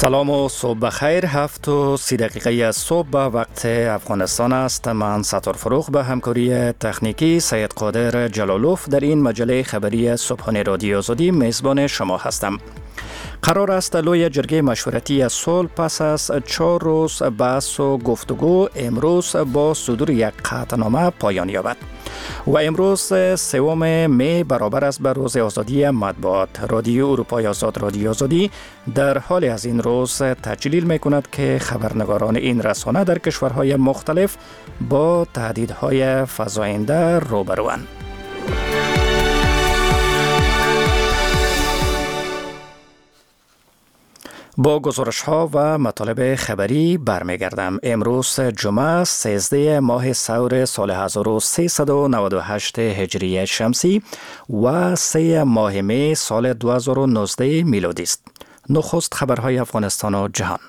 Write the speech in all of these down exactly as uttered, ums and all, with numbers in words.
سلام و صبح بخیر. هفت و سی دقیقه از صبح به وقت افغانستان است. من ستار فروخ به همکاری تکنیکی سید قادر جلالوف در این مجله خبری صبحانه رادیو آزادی میزبان شما هستم. قرار است لوی جرگه مشورتی صلح پس از چهار روز بحث و گفتگو امروز با صدور یک قطعنامه پایان یابد و امروز سوم می برابر است به روز آزادی مطبوعات. رادیو اروپای آزاد رادیو آزادی در حال از این روز تجلیل می کند که خبرنگاران این رسانه در کشورهای مختلف با تهدیدهای فزاینده روبروند. با گزارش ها و مطالب خبری برمیگردم. امروز جمعه سیزده ماه ثور سال هزار و سیصد و نود و هشت هجری شمسی و سه ماه می سال دو هزار و نوزده میلادی است. نخست خبرهای افغانستان و جهان.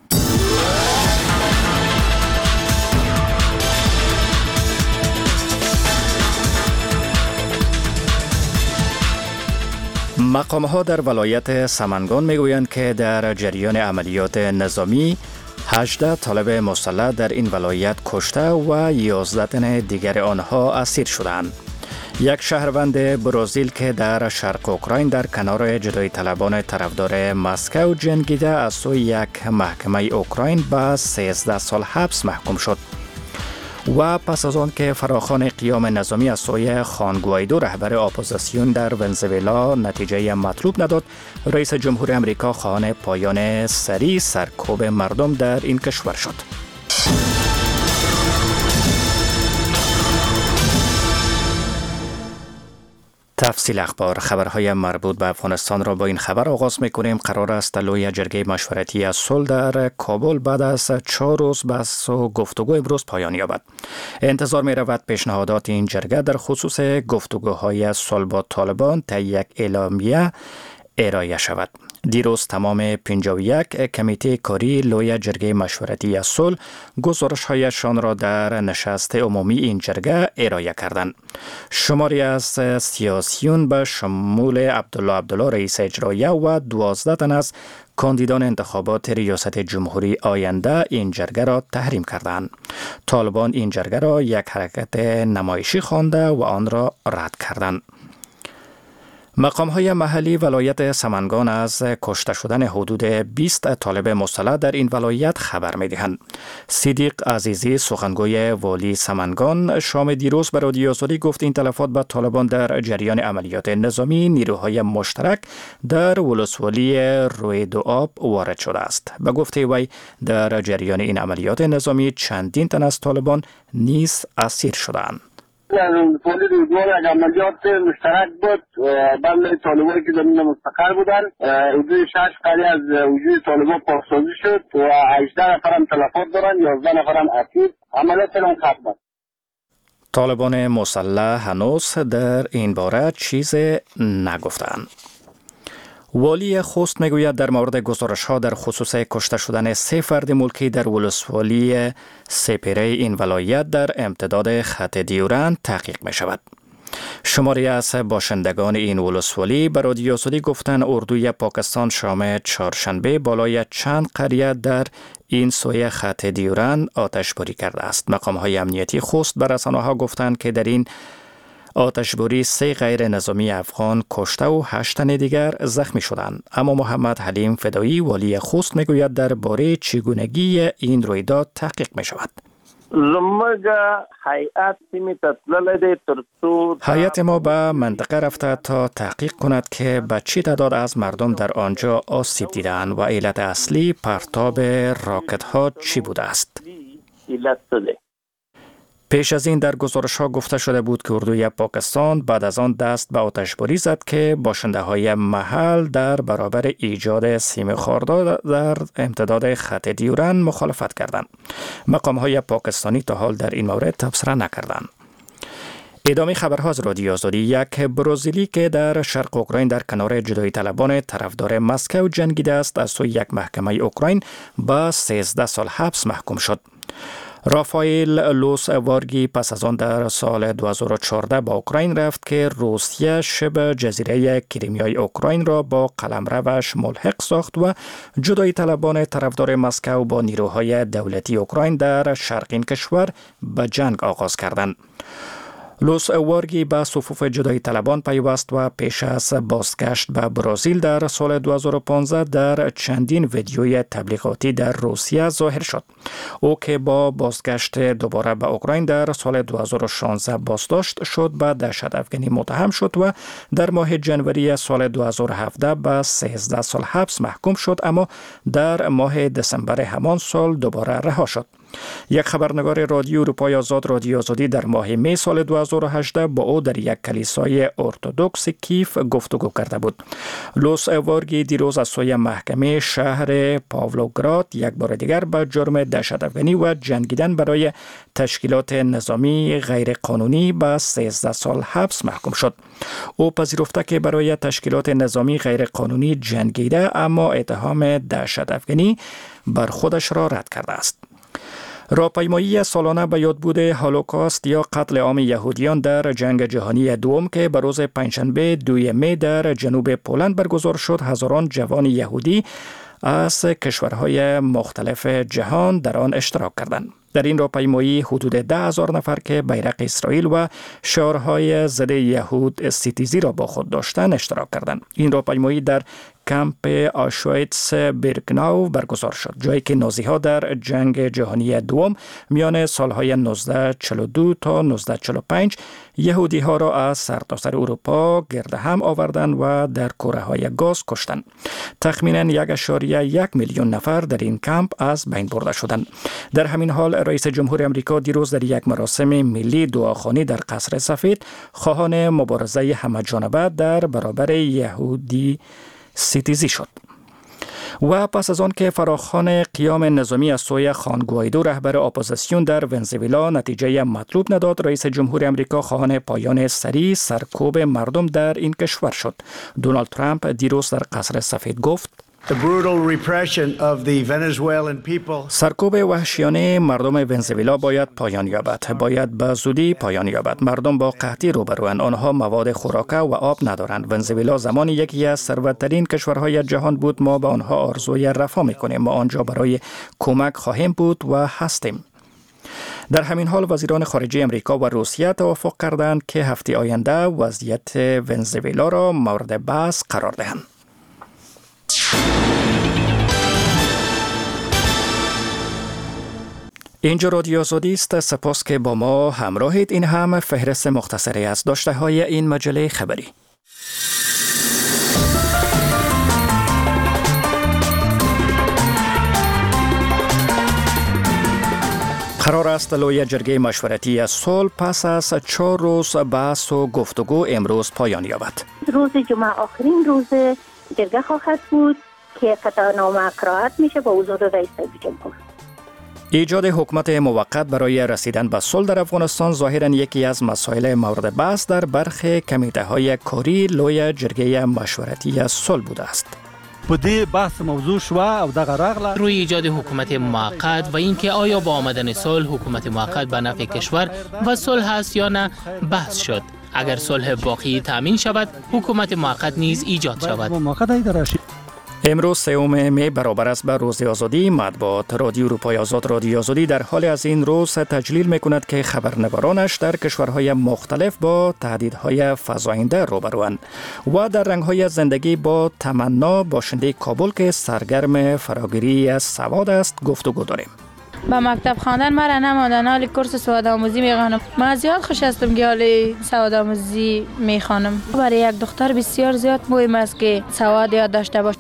مقام‌ها در ولایت سمنگان میگویند که در جریان عملیات نظامی هجده طالب مسلح در این ولایت کشته و یازده تن دیگر آنها اسیر شدند. یک شهروند برزیل که در شرق اوکراین در کنار جدایی طلبان طرفدار مسکو جنگیده از سوی یک محکمه اوکراین به سیزده سال حبس محکوم شد. و پس از آن که فراخوان قیام نظامی از سوی خوان گوایدو رهبر اپوزیسیون در ونزوئلا نتیجه مطلوب نداد، رئیس جمهور امریکا خواهان پایان سریع سرکوب مردم در این کشور شد. تفصیل اخبار. خبرهای مربوط به افغانستان را با این خبر آغاز می‌کنیم. قرار است لوی جرگه مشورتی از صلح در کابل بعد از چهار روز بحث و گفتگو امروز پایان یابد. انتظار می‌رود پیشنهادات این جرگه در خصوص گفتگوهای صلح با طالبان طی یک اعلامیه ارائه شود. دیروز تمام پنجاه و یک کمیته کاری لوی جرگه مشورتی از صلح گزارش‌هایشان را در نشست عمومی این جرگه ارائه کردند. شماری از سیاسیون به شمول عبدالله عبدالله رئیس اجراییه و دوازده تن از کاندیدان انتخابات ریاست جمهوری آینده این جرگه را تحریم کردند. طالبان این جرگه را یک حرکت نمایشی خوانده و آن را رد کردند. مقام‌های محلی ولایت سمنگان از کشته شدن حدود بیست طالب مسلح در این ولایت خبر می‌دهند. صدیق عزیزی سخنگوی والی سمنگان شام دیروز به رادیو آزادی گفت این تلفات به طالبان در جریان عملیات نظامی نیروهای مشترک در ولسوالی روی دو آب وارد شده است. به گفته وی در جریان این عملیات نظامی چندین تن از طالبان نیز اسیر شدند. پولی روزگار یک عملیات مشترک بود بین طالبان که زمین مستقر بودن. حدود شش قریه از وجود طالبان پاکسازی شد و هجده نفر هم تلفات دارن، یازده نفر هم اسیر. عملیات هم ختم. طالبان مسلح هنوز در این باره چیز نگفتند. والی خوست میگوید در مورد گزارش‌ها در خصوص کشته شدن سه فرد ملکی در ولسوالی سپیره این ولایت در امتداد خط دیورند تحقیق می شود. شماری از باشندگان این ولسوالی به رادیو آزادی گفتند اردوی پاکستان شام چهارشنبه بالای چند قریه در این سوی خط دیورند آتشباری کرده است. مقام‌های امنیتی خوست به رسانه‌ها گفتند که در این آتشباری سه غیر نظامی افغان کشته و هشت تن دیگر زخمی شدند. اما محمد حلیم فدایی والی خوست میگوید درباره چگونگی این رویداد تحقیق می شود. هیئت ما به منطقه رفته تا تحقیق کند که به چه تعداد از مردم در آنجا آسیب دیدند و علت اصلی پرتاب راکت ها چی بوده است. پیش از این در گزارش ها گفته شده بود که اردوی پاکستان بعد از آن دست به آتشباری زد که باشنده های محل در برابر ایجاد سیم خاردار در امتداد خط دیورند مخالفت کردند. مقام های پاکستانی تا حال در این مورد تبصره نکردند. ادامه خبرها از رادیو آزادی. یک برزیلی که در شرق اوکراین در کنار جدایی طلبان طرفدار مسکو جنگیده است از سوی یک محکمه اوکراین به سیزده سال حبس محکوم شد. رافائل لوس وارگی پس از آن در سال دو هزار و چهارده با اوکراین رفت که روسیه شبه جزیره کریمیای اوکراین را با قلمروش ملحق ساخت و جدایی طلبان طرفدار مسکو با نیروهای دولتی اوکراین در شرق این کشور به جنگ آغاز کردند. لوس وارگی به صفوف جدایی طلبان پیوست و پیش از بازگشت به برزیل در سال دو هزار و پانزده در چندین ویدیوی تبلیغاتی در روسیه ظاهر شد. او که با بازگشت دوباره به اوکراین در سال دو هزار و شانزده بازداشت شد به دهشت افغانی متهم شد و در ماه جنوری سال دو هزار و هفده به سیزده سال حبس محکوم شد، اما در ماه دسامبر همان سال دوباره رها شد. یک خبرنگار رادیو اروپای آزاد رادیو آزادی در ماه می سال دو هزار و هجده با او در یک کلیسای ارتدوکس کیف گفتگو کرده بود. لوس وارگی دیروز از سوی محکمه شهر پاولوگراد یک بار دیگر به جرم دهشت افغانی و جنگیدن برای تشکیلات نظامی غیرقانونی به سیزده سال حبس محکوم شد. او پذیرفته که برای تشکیلات نظامی غیرقانونی جنگیده، اما اتهام دهشت افغانی بر خودش را رد کرده است. راهپیمایی سالانه به یادبود هولوکاست یا قتل عام یهودیان در جنگ جهانی دوم که به روز پنجشنبه دوم می در جنوب پولند برگزار شد، هزاران جوان یهودی از کشورهای مختلف جهان در آن اشتراک کردند. در این راهپیمایی حدود ده هزار نفر که بیرق اسرائیل و شعارهای ضد یهود ستیزی را با خود داشتند اشتراک کردند. این راهپیمایی در کمپ آشویتس بیرکناو برگزار شد، جایی که نازی‌ها در جنگ جهانی دوم میان سالهای نوزده چهل و دو تا نوزده چهل و پنج یهودی‌ها را از سرتاسر اروپا گرد هم آوردند و در کوره‌های گاز کشتند. تخمیناً یک اشاریه یک میلیون نفر در این کمپ از بین برده شدند. در همین حال رئیس جمهور آمریکا دیروز در یک مراسم ملی دعاخوانی در قصر سفید خواهان مبارزه همه‌جانبه در برابر یهودی ستیزی شد. و پس از آن که فراخوان قیام نظامی از سوی خوان گوایدو رهبر اپوزیسیون در ونزوئلا نتیجه مطلوب نداد، رئیس جمهور آمریکا خواهان پایان سریع سرکوب مردم در این کشور شد. دونالد ترامپ دیروز در قصر سفید گفت: سرکوب وحشیانه مردم ونزوئلا باید پایان یابد. باید به زودی پایان یابد. مردم با قحطی روبروند. آنها مواد خوراکه و آب ندارند. ونزوئلا زمانی یکی از ثروت‌ترین کشورهای جهان بود. ما به آنها آرزوی رفاه می‌کنیم. ما آنجا برای کمک خواهیم بود و هستیم. در همین حال وزیران خارجه امریکا و روسیه توافق کردند که هفته آینده وضعیت ونزوئلا را مورد بحث قرار دهند. اینجا رادیو آزادی است. سپاس که با ما همراهید. این هم فهرست مختصری از داشته های این مجله خبری. قرار است لوی جرگه مشورتی صلح پس از چهار روز بحث و گفتگو امروز پایان یابد. روز جمعه آخرین روز جرگه خواهد بود که قطعنامه قرائت میشه با حضور رئیس جمهور. ایجاد حکومت موقت برای رسیدن به صلح در افغانستان ظاهراً یکی از مسائل مورد بحث در برخی کمیته کاری لوی جرگه مشورتی صلح بوده است. بده بحث موضوع شو او دغه راغله روی ایجاد حکومت موقت و اینکه آیا با آمدن صلح حکومت موقت به نفع کشور و صلح است یا نه بحث شد. اگر صلح باقی تامین شود حکومت موقت نیز ایجاد شود. امروز سوم می برابر است به روز آزادی مطبوعات. رادیو اروپای آزاد رادیو آزادی در حال از این روز تجلیل میکند که خبرنگارانش در کشورهای مختلف با تهدیدهای فزاینده روبروند و در رنگهای زندگی با تمنا باشنده کابل که سرگرم فراگیری از سواد است گفتگو داریم. با مکتب خواندن مرا نماندن، حالی کورس سواد آموزی میخوانم. من زیاد خوش هستم که حالی سواد آموزی میخوانم. برای یک دختر بسیار زیاد مهم است که سواد یاد داشته باشه.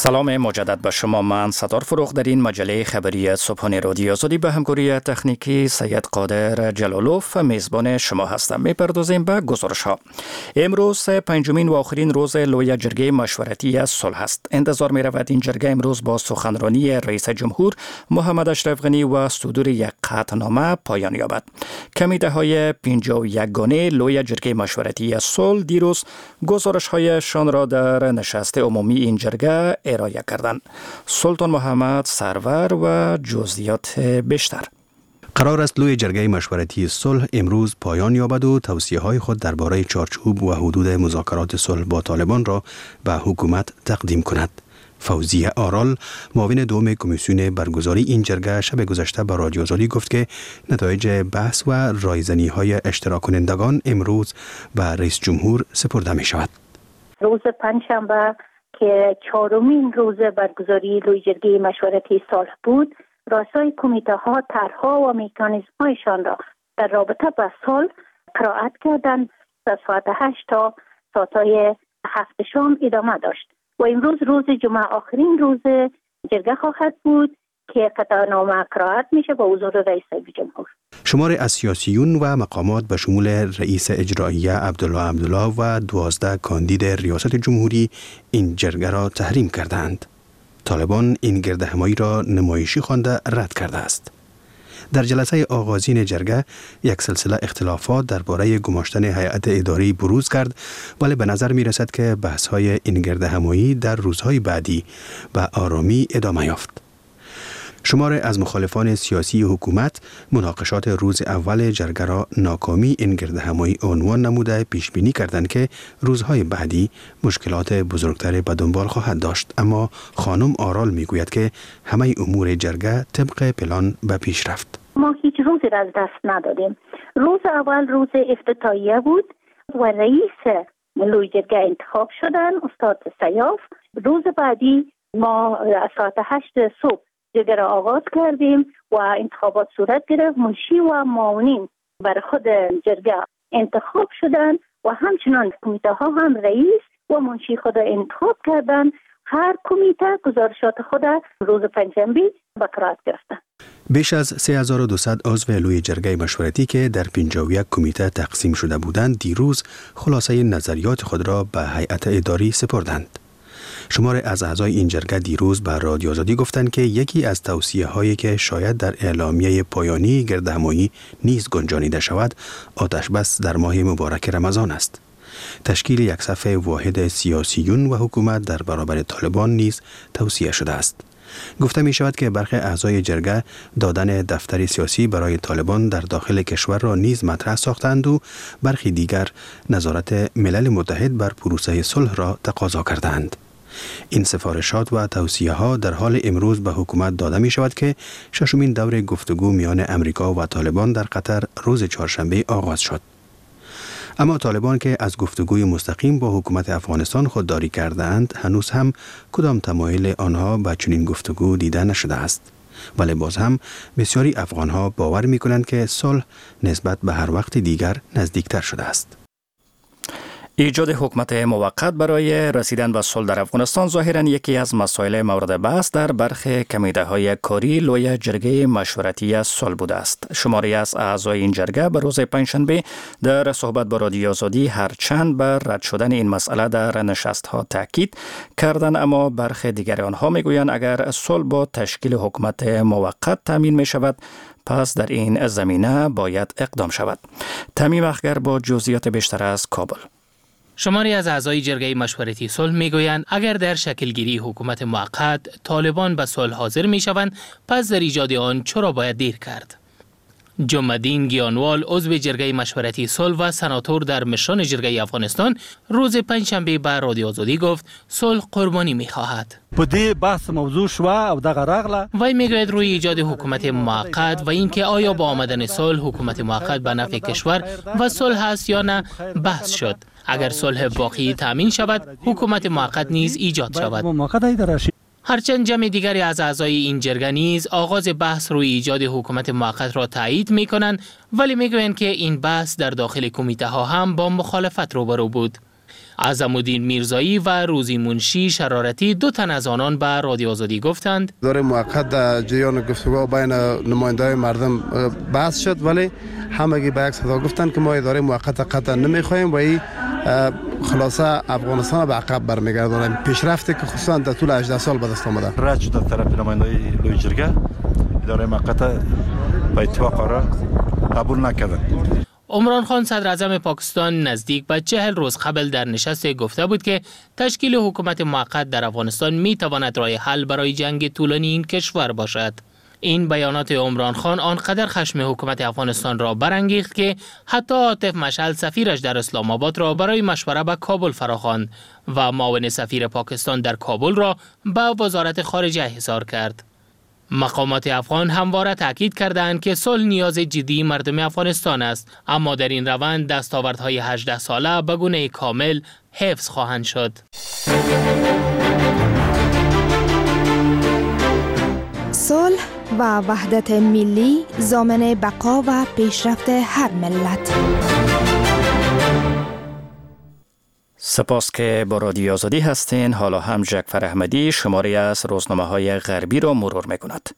سلام مجدد به شما. من ستار فروغ در این مجله خبری صبحانه رادیو آزادی به همکاری تکنیکی سید قادر جلالوف میزبان شما هستم. میپردازیم به گزارش ها. امروز پنجمین و آخرین روز لوی جرگه مشورتی صلح است. انتظار می رود این جرگه امروز با سخنرانی رئیس جمهور محمد اشرف غنی و صدور یک قطعنامه پایان یابد. کمیته های پنجاه و یک گانه لوی جرگه مشورتی صلح دیروز گزارش هایشان را در نشست عمومی این جرگه ارائه کردند. سلطان محمد سرور و جزئیات بیشتر. قرار است لوی جرگه مشورتی صلح امروز پایان یابد و توصیه های خود درباره چارچوب و حدود مذاکرات صلح با طالبان را به حکومت تقدیم کند. فوزیه آرال معاون دوم کمیسیون برگزاری این جرگه شب گذشته به رادیو آزادی گفت که نتایج بحث و رایزنی های اشتراک کنندگان امروز به رئیس جمهور سپرده می شود. روز پنجشنبه که چهارمین روز برگزاری لوی جرگه مشورتی صلح بود، رؤسای کمیته ها طرحها و مکانیزم هایشان را در رابطه با صلح قرائت کردند. از ساعت هشت تا ساعتهای هفت شام ادامه داشت و امروز روز جمعه آخرین روز جرگه خواهد بود که قطعنامه قرائت میشه با حضور رئیس جمهور. شمار از سیاسیون و مقامات به شمول رئیس اجراییه عبدالله عبدالله و دوازده کاندید ریاست جمهوری این جرگه را تحریم کردند. طالبان این گردهمایی را نمایشی خوانده رد کرده است. در جلسه آغازین جرگه یک سلسله اختلافات درباره گماشتن هیئت اداری بروز کرد، ولی به نظر می رسد که بحث‌های این گردهمایی در روزهای بعدی به آرامی ادامه یافت. شمار از مخالفان سیاسی حکومت مناقشات روز اول جرگه را ناکامی این گردهمایی عنوان نموده پیش بینی کردند که روزهای بعدی مشکلات بزرگتر به دنبال خواهد داشت، اما خانم آرال میگوید که همه امور جرگه طبق پلان به پیش رفت. ما هیچ روزی را از دست ندادیم. روز اول روز افتتاحیه بود و رئیس لوی جرگه انتخاب شدن استاد سیاف. روز بعدی ما ساعت هشت صبح جرگه را آغاز کردیم و انتخابات صورت گرفت. منشی و معاونین برای خود جرگه انتخاب شدن و همچنان کمیته ها هم رئیس و منشی خود انتخاب کردن. هر کمیته گزارشات خود روز پنجشنبه به قرائت گرفتن. بیش از سه هزار و دویست عضو لوی جرگه مشورتی که در پنجاه و یک کمیته تقسیم شده بودند دیروز خلاصه نظریات خود را به هیئت اداری سپردند. شمار از اعضای این جرگه دیروز به رادیو آزادی گفتند که یکی از توصیه هایی که شاید در اعلامیه پایانی گردهمایی نیز گنجانیده شود آتش بس در ماه مبارک رمضان است. تشکیل یک صف واحد سیاسیون و حکومت در برابر طالبان نیز توصیه شده است. گفته می شود که برخی اعضای جرگه دادن دفتر سیاسی برای طالبان در داخل کشور را نیز مطرح ساختند و برخی دیگر نظارت ملل متحد بر پروسه صلح را تقاضا کردند. این سفارشات و توصیه ها در حال امروز به حکومت داده می شود که ششمین دور گفتگو میان امریکا و طالبان در قطر روز چهارشنبه آغاز شد. اما طالبان که از گفتگوی مستقیم با حکومت افغانستان خودداری کردند هنوز هم کدام تمایل آنها به چنین گفتگو دیده نشده است. ولی باز هم بسیاری افغانها باور می کنند که صلح نسبت به هر وقت دیگر نزدیکتر شده است. ایجاد حکومت موقت برای رسیدن به صلح در افغانستان ظاهراً یکی از مسائل مورد بحث در برخی کمیته های کاری لوی جرگه مشورتی صلح بوده است. شماری از اعضای این جرگه به روز پنجشنبه در صحبت با رادیو آزادی هرچند بر رد شدن این مسئله در نشست‌ها تاکید کردند، اما برخی دیگر آنها میگویند اگر صلح با تشکیل حکومت موقت تامین می شود پس در این زمینه باید اقدام شود. تمیم اخگر با جزئیات بیشتر از کابل. شماری از اعضای جرگه مشورتی صلح میگویند اگر در شکلگیری حکومت موقت طالبان به صلح حاضر میشوند پس در ایجاد آن چرا باید دیر کرد؟ جمع‌الدین گیانوال عضو جرگه مشورتی صلح و سناتور در مشران جرگه افغانستان روز پنجشنبه به رادیو آزادی گفت صلح قربانی می‌خواهد. په دې بحث موضوع شو او دغه راغله وی میگوید روی ایجاد حکومت موقت و اینکه آیا با آمدن صلح حکومت موقت به نفع کشور و صلح است یا نه بحث شد. اگر صلح واقعی تامین شود حکومت موقت نیز ایجاد شود. هرچند جمع دیگری از اعضای این جرگه نیز آغاز بحث روی ایجاد حکومت موقت را تایید می‌کنند، ولی میگویند که این بحث در داخل کمیته ها هم با مخالفت روبرو بود. عظم‌الدین میرزایی و روزی منشی شرارتی دو تن از آنان به رادیو آزادی گفتند اداره موقت در جریان گفتگو بین نماینده‌های مردم بحث شد، ولی همگی به یک صدا گفتند که ما اداره موقت قطعا نمیخواهیم و این خلاصه افغانستان به عقب برمیگردانیم. پیشرفتی که خصوصا در طول هجده سال به دست آمده رد شد از طرف نماینده‌های لوی جرگه، اداره موقت به اتفاق را قبول نکردند. عمران خان صدر اعظم پاکستان نزدیک به چهل روز قبل در نشست گفته بود که تشکیل حکومت موقت در افغانستان می تواند راه حل برای جنگ طولانی این کشور باشد. این بیانات عمران خان آنقدر خشم حکومت افغانستان را برانگیخت که حتی عاطف مشعل سفیرش در اسلام آباد را برای مشوره به کابل فراخواند و معاون سفیر پاکستان در کابل را به وزارت خارجه احضار کرد. مقامات افغان همواره تاکید کردند که صلح نیاز جدی مردم افغانستان است، اما در این روند دستاوردهای هجده ساله به گونه کامل حفظ خواهند شد. صلح و وحدت ملی ضامن بقا و پیشرفت هر ملت. سپاس که با رادیو آزادی هستین. حالا هم جعفر احمدی شماری از روزنامه‌های غربی را مرور می‌کند.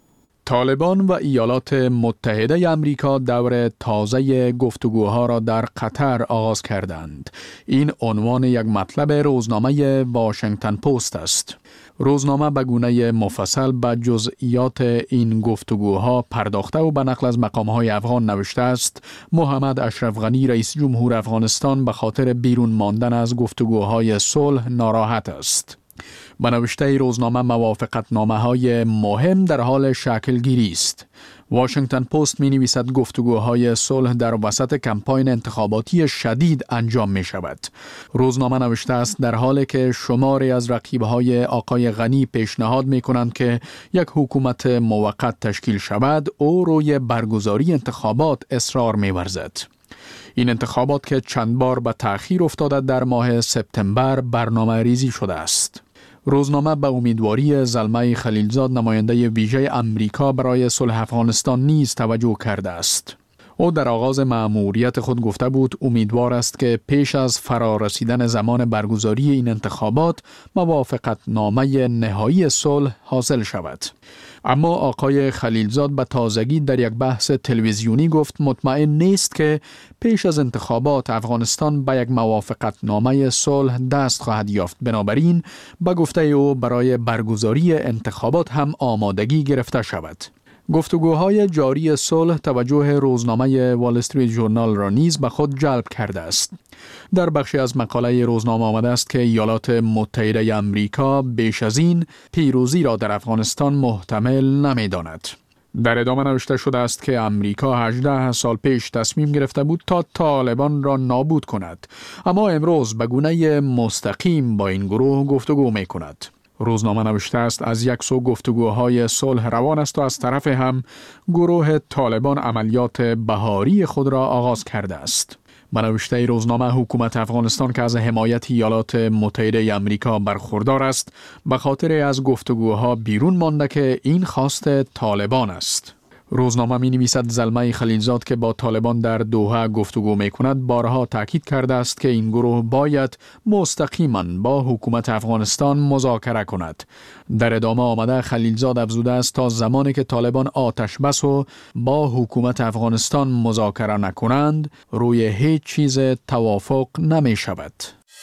طالبان و ایالات متحده امریکا دور تازه گفتگوها را در قطر آغاز کردند. این عنوان یک مطلب روزنامه واشنگتن پست است. روزنامه به گونه مفصل به جزئیات این گفتگوها پرداخته و به نقل از مقام‌های افغان نوشته است: محمد اشرف غنی رئیس جمهور افغانستان به خاطر بیرون ماندن از گفتگوهای صلح ناراحت است. به نوشته روزنامه موافقتنامه‌های مهم در حال شکل گیری است. واشنگتن پست می نویسد گفتگوهای صلح در وسط کمپاین انتخاباتی شدید انجام می شود. روزنامه نوشته است در حالی که شماری از رقیب‌های آقای غنی پیشنهاد می کنند که یک حکومت موقت تشکیل شود، او روی برگزاری انتخابات اصرار می ورزد. این انتخابات که چند بار به تأخیر افتاده در ماه سپتامبر برنامه ریزی شده است. روزنامه به امیدواری زلمه خلیلزاد نماینده ویژه امریکا برای صلح افغانستان نیز توجه کرده است. او در آغاز مأموریت خود گفته بود امیدوار است که پیش از فرارسیدن زمان برگزاری این انتخابات موافقت نامه نهایی صلح حاصل شود. اما آقای خلیلزاد به تازگی در یک بحث تلویزیونی گفت مطمئن نیست که پیش از انتخابات افغانستان به یک موافقت نامه صلح دست خواهد یافت. بنابراین به گفته او برای برگزاری انتخابات هم آمادگی گرفته شود. گفتگوهای جاری صلح توجه روزنامه وال استریت ژورنال را نیز به خود جلب کرده است. در بخشی از مقاله روزنامه آمده است که ایالات متحده امریکا بیش از این پیروزی را در افغانستان محتمل نمی‌داند. در ادامه نوشته شده است که امریکا هجده سال پیش تصمیم گرفته بود تا طالبان را نابود کند، اما امروز به گونه مستقیم با این گروه گفتگو می کند. روزنامه نوشته است از یک سو گفتگوهای صلح روان است و از طرف هم گروه طالبان عملیات بهاری خود را آغاز کرده است. به نوشته روزنامه حکومت افغانستان که از حمایت ایالات متحده امریکا برخوردار است به خاطر از گفتگوها بیرون مانده که این خواست طالبان است. روزنامه می نویسد زلمه خلیلزاد که با طالبان در دوحه گفتگو می کند بارها تاکید کرده است که این گروه باید مستقیما با حکومت افغانستان مذاکره کند. در ادامه آمده خلیلزاد افزوده است تا زمانی که طالبان آتش بس و با حکومت افغانستان مذاکره نکنند روی هیچ چیز توافق نمی شود.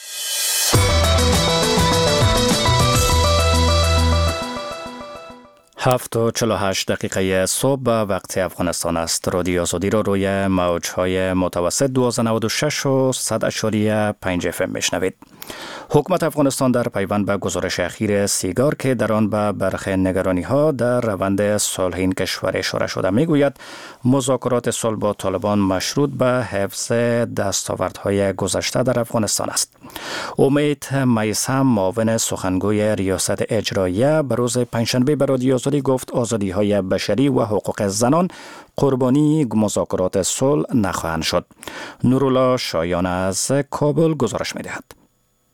هفت و چهل و هشت دقیقه صبح وقت افغانستان است. رادیو آزادی را روی موجهای متوسط دوازده نود و شش و صد اشاری پنج اف ام میشنوید. حکومت افغانستان در پیوند به گزارش اخیر سیگار که در آن به برخی نگرانی ها در روند صلح این کشور اشاره شده میگوید مذاکرات صلح با طالبان مشروط به حفظ دستاوردهای گذشته در افغانستان است. امید میثم معاون سخنگوی ریاست اجراییه به روز پنجشنبه به رادیو آزادی گفت آزادی های بشری و حقوق زنان قربانی مذاکرات صلح نخواهند شد. نورالله شایان از کابل گزارش می‌دهد.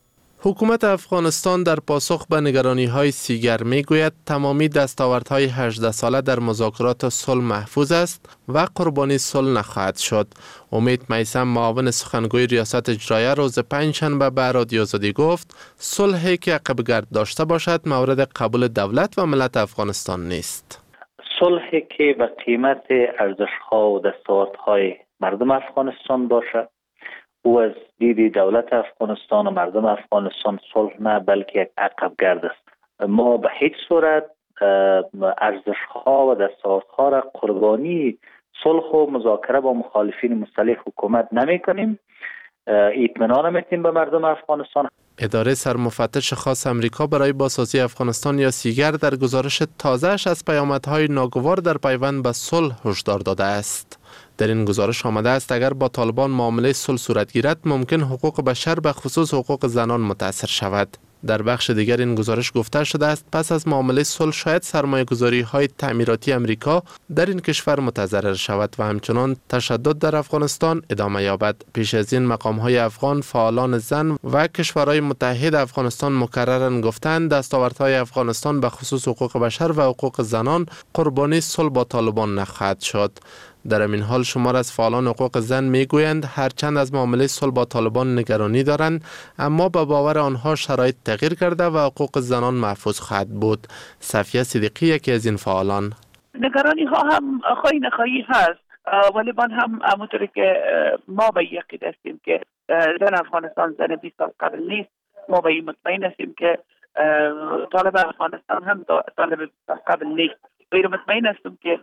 حکومت افغانستان در پاسخ به نگرانی‌های سیگر می‌گوید تمامی دستاوردهای هجده ساله در مذاکرات صلح محفوظ است و قربانی صلح نخواهد شد. امید میثم، معاون سخنگوی ریاست اجراییه، روز پنجشنبه به رادیو آزادی گفت صلحی که عقب‌گرد داشته باشد مورد قبول دولت و ملت افغانستان نیست. صلحی که به قیمت ارزش‌ها و دستاوردهای مردم افغانستان باشد او از دید دولت افغانستان و مردم افغانستان صلح نه بلکه یک عقب‌گرد است. ما به هیچ صورت ارزش‌ها و دستاوردها را قربانی صلح و مذاکره با مخالفین مسلح حکومت نمی‌کنیم. اطمینان می‌دیم به مردم افغانستان. اداره سرمفتش خاص امریکا برای بازسازی افغانستان یا سیگر در گزارش تازه‌اش از پیامدهای ناگوار در پیوند به صلح هشدار داده است. در این گزارش آمده است اگر با طالبان معامله صلح صورت گیرد ممکن حقوق بشر به خصوص حقوق زنان متاثر شود. در بخش دیگر این گزارش گفته شده است پس از معامله صلح شاید سرمایه‌گذاری های تعمیراتی امریکا در این کشور متضرر شود و همچنان تشدد در افغانستان ادامه یابد. پیش از این مقام های افغان، فعالان زن و کشورهای متحد افغانستان مکرراً گفتند دستاوردهای افغانستان به خصوص حقوق بشر و حقوق زنان قربانی صلح با طالبان نخواهد شد. در این حال شمار از فعالان حقوق زن میگویند هرچند از معامله صلح با طالبان نگرانی دارند اما به باور آنها شرایط تغییر کرده و حقوق زنان محفوظ خواهد بود. صفیه صدیقی یکی از این فعالان: نگرانی ها هم خواهی نخواهی هست، ولی من هم همونطوری که ما به یقین هستیم که زن افغانستان زن بیست سال قبل نیست. ما به این مطمئن هستیم که طالب افغانستان هم طالب بیست سال قبل نیست. غیر مطمئن هستیم که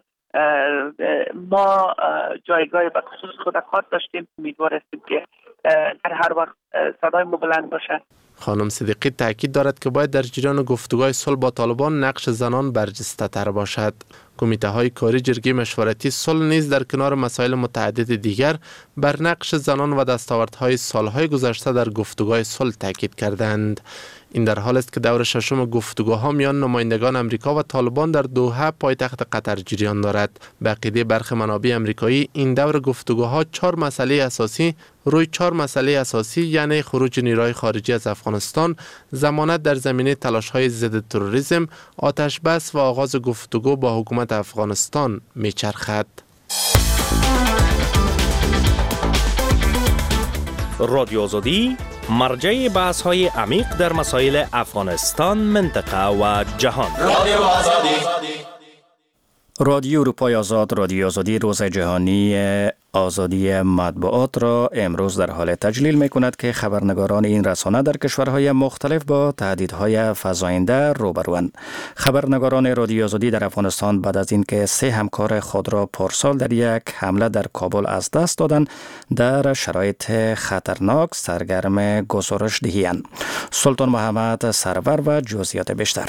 ما جایگاه به خصوص خودکار داشتیم. امیدوار هستیم که در هر وقت صدای ما بلند باشه. خانم صدیقی تاکید دارد که باید در جریان گفتگوهای صلح با طالبان نقش زنان برجسته تر باشد. کمیته های کاری جرگه مشورتی صلح نیز در کنار مسائل متعدد دیگر بر نقش زنان و دستاوردهای سالهای گذشته در گفتگوهای صلح تاکید کردند. این در حال است که دور ششم گفتگوها میان نمایندگان امریکا و طالبان در دوحه پایتخت قطر جریان دارد. به عقیده برخی منابع امریکایی این دور گفتگوها چهار مسئله اساسی روی چهار مسئله اساسی یعنی خروج نیروهای خارجی از افغانستان، ضمانت در زمینه تلاش‌های ضد تروریسم، آتش بس و آغاز گفتگو با حکومت افغانستان میچرخد. رادیو آزادی مرجع بحث‌های عمیق در مسائل افغانستان، منطقه و جهان. رادیو آزادی. رادیو اروپای آزاد، رادیو آزادی روز جهانی آزادی مطبوعات را امروز در حال تجلیل می کند که خبرنگاران این رسانه در کشورهای مختلف با تهدیدهای فزاینده روبروند. خبرنگاران رادیو آزادی در افغانستان بعد از اینکه سه همکار خود را پارسال در یک حمله در کابل از دست دادند، در شرایط خطرناک سرگرم گزارش دهی‌اند. سلطان محمد سرور و جزئیات بیشتر.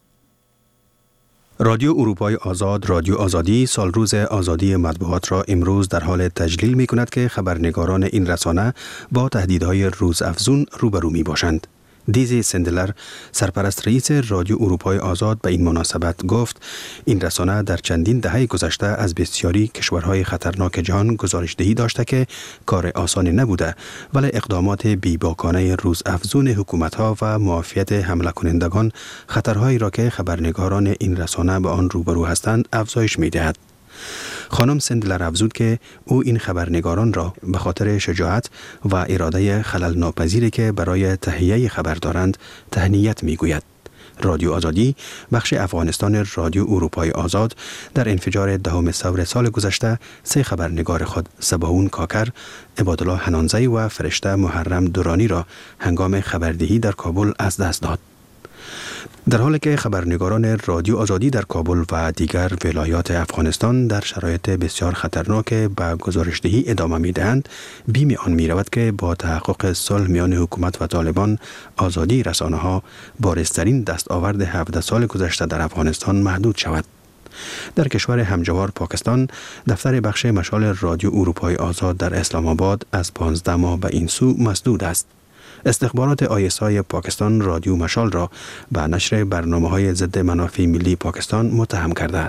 رادیو اروپای آزاد، رادیو آزادی، سال روز آزادی مطبوعات را امروز در حال تجلیل می کند که خبرنگاران این رسانه با تهدیدهای روزافزون روبرو می باشند. دیزی سندلر، سرپرست رئیس رادیو اروپای آزاد، به این مناسبت گفت این رسانه در چندین دهه گذشته از بسیاری کشورهای خطرناک جهان گزارش‌دهی داشته که کار آسانی نبوده، ولی اقدامات بی‌باکانه روزافزون حکومت‌ها و معافیت حمله کنندگان خطرهایی را که خبرنگاران این رسانه به آن روبرو هستند افزایش می‌دهد. خانم سندلر افزود که او این خبرنگاران را به خاطر شجاعت و اراده خلل ناپذیری که برای تهیه خبر دارند تهنیت میگوید. رادیو آزادی، بخش افغانستان رادیو اروپای آزاد، در انفجار دهم ثور سال گذشته سه خبرنگار خود سباون کاکر، عبادالله حنانزی و فرشته محرم دورانی را هنگام خبردهی در کابل از دست داد. در حالی که خبرنگاران رادیو آزادی در کابل و دیگر ولایات افغانستان در شرایط بسیار خطرناک به گزارش‌دهی ادامه می‌دهند، بیم آن می‌رود که با تحقق صلح میان حکومت و طالبان، آزادی رسانه‌ها بارزترین دستاورد هفده سال گذشته در افغانستان محدود شود. در کشور همجوار پاکستان، دفتر بخش مشال رادیو اروپای آزاد در اسلام آباد از پانزده ماه به این سو مسدود است. استخبارات آی اس آی پاکستان رادیو مشال را به نشر برنامه‌های ضد منافع ملی پاکستان متهم کرده است.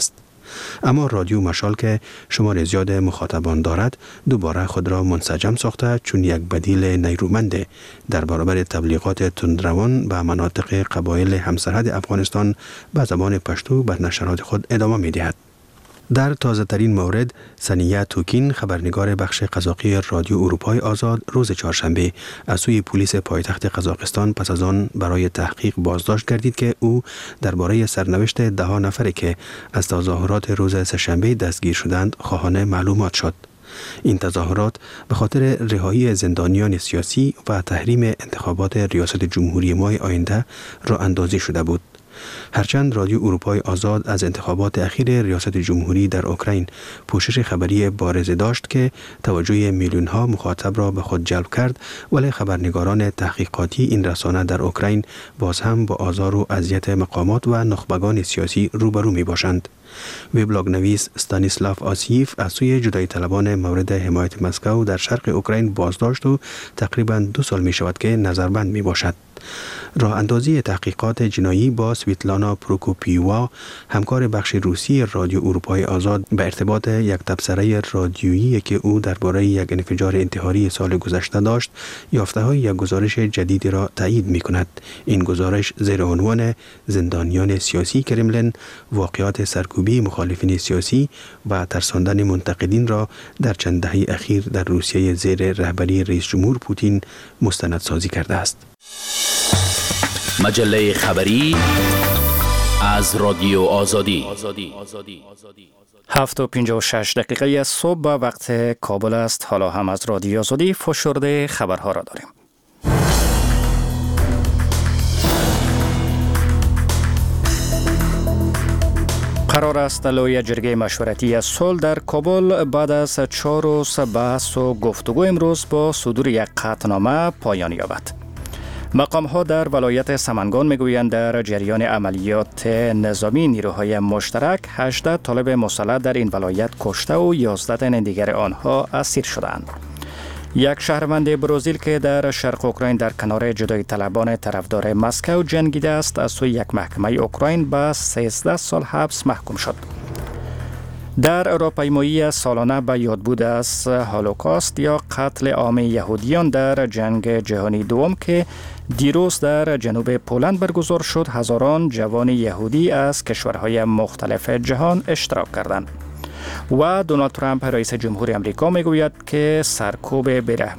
اما رادیو مشال که شمار زیاد مخاطبان دارد دوباره خود را منسجم ساخته چون یک بدیل نیرومند در برابر تبلیغات تندروان به مناطق قبایل همسرحد افغانستان به زبان پشتو بر نشرات خود ادامه می دهد. در تازه ترین مورد، سنیه توکین خبرنگار بخش قزاقی رادیو اروپای آزاد روز چهارشنبه از سوی پلیس پایتخت قزاقستان پس از آن برای تحقیق بازداشت گردید که او درباره سرنوشت ده ها نفری که از تظاهرات روز سه‌شنبه دستگیر شدند خواهان معلومات شد. این تظاهرات به خاطر رهایی زندانیان سیاسی و تحریم انتخابات ریاست جمهوری ماه آینده راه اندازی شده بود. هرچند رادیو اروپای آزاد از انتخابات اخیر ریاست جمهوری در اوکراین پوشش خبری بارز داشت که توجه میلیون ها مخاطب را به خود جلب کرد، ولی خبرنگاران تحقیقاتی این رسانه در اوکراین باز هم با آزار و اذیت مقامات و نخبگان سیاسی روبرو می باشند. وبلاگ نویس استانیسلاف آسیف از سوی جدایی طلبان مورد حمایت مسکو در شرق اوکراین بازداشت و تقریباً دو سال می شود که نظربند می باشد. راه اندازی تحقیقات جنایی با سویتلانا پروکوپیوا، همکار بخش روسی رادیو اروپای آزاد، به ارتباط یک تبصره رادیویی که او درباره یک انفجار انتحاری سال گذشته داشت، یافته‌های یک گزارش جدیدی را تایید می‌کند. این گزارش زیر عنوان زندانیان سیاسی کرملین، واقعات سرکوبی مخالفین سیاسی و ترساندن منتقدین را در چند دهه اخیر در روسیه زیر رهبری رئیس جمهور پوتین مستندسازی کرده است. مجله خبری از رادیو آزادی. هفت و پنجاه و شش دقیقه از صبح به وقت کابل است. حالا هم از رادیو آزادی فشرده خبرها را داریم. قرار است لوی جرگه مشورتی صلح در کابل بعد از چهار روز بحث و گفتگو امروز با صدور یک قطعنامه پایان یابد. مقام ها در ولایت سمنگان میگویند در جریان عملیات نظامی نیروهای مشترک هجده طالب مسلح در این ولایت کشته و یازده تن دیگر آنها اسیر شدند. یک شهروند برزیل که در شرق اوکراین در کنار جدایی طلبان طرفدار مسکو جنگیده است از سوی یک محکمه اوکراین به سیزده سال حبس محکوم شد. در راهپیمایی سالانه به یادبود از هولوکاست یا قتل عام یهودیان در جنگ جهانی دوم که دیروز در جنوب پولند برگزار شد، هزاران جوان یهودی از کشورهای مختلف جهان اشتراک کردند. و دونالد ترامپ رئیس جمهور آمریکا میگوید که سرکوب برهنه